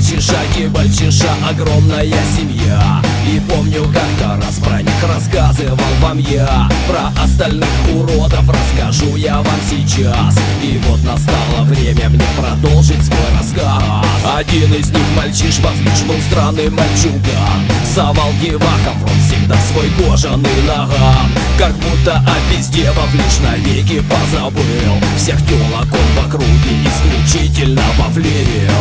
Кибальчиша, огромная семья. И помню, как-то раз про них рассказывал вам я. Про остальных уродов расскажу я вам сейчас. И вот настало время мне продолжить свой рассказ. Один из них, мальчиш Вафлиш, был странный мальчуган. Совал девахам в рот всегда свой кожаный наган. Как будто о пизде Вафлиш навеки позабыл. Всех тёлок он в округе исключительно вафлил.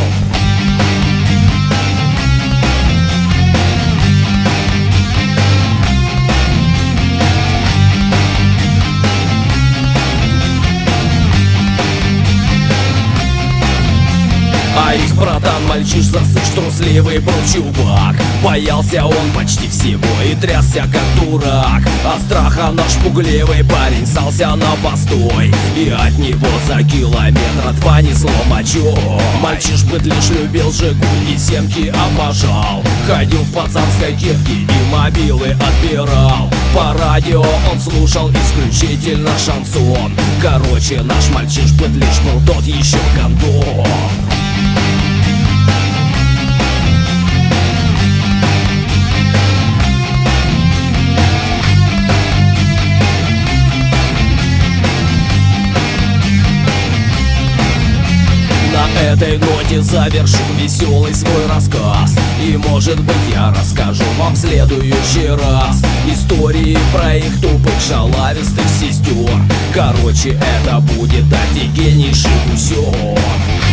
А их братан мальчиш засыш трусливый был чувак. Боялся он почти всего и трясся как дурак. От страха наш пугливый парень ссался на постой. И от него за километр два несло мочой. Мальчиш быдлиш любил Жигуль и семки обожал. Ходил в пацанской кепке и мобилы отбирал. По радио он слушал исключительно шансон. Короче, наш мальчиш быдлиш был тот еще гондон. На этой ноте завершу веселый свой рассказ. И может быть я расскажу вам в следующий раз истории про их тупых шалавистых сестер. Короче, это будет офигеннейший усер.